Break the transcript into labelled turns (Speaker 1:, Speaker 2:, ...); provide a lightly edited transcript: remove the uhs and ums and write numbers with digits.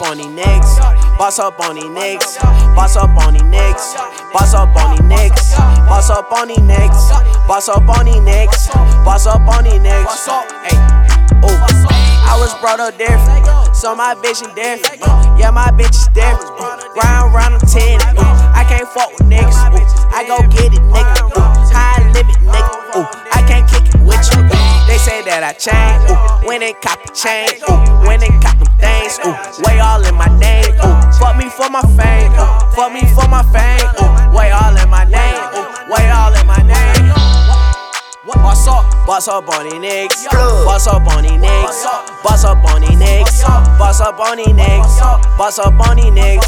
Speaker 1: on these niggas. Boss up on these niggas. Boss up on these niggas. Boss up on these niggas. Boss up on these niggas. Boss up on these niggas. Boss up on these niggas. Hey, ooh. I was brought up different, so my vision different. Yeah, my bitch is different. Round the 10. I can't fuck with niggas. I go get it, nigga. How I live it, nigga. I can't kick it with you. They say that I change. When they cop the chain. When they cop them things. Way all in my name. Fuck me for my fame. Fuck me for my fame. Way all in my name. Way all in my name. Boss up, boss up on these niggas. Boss up on these niggas. Boss up on these niggas. Boss up on these niggas. Boss up on these niggas.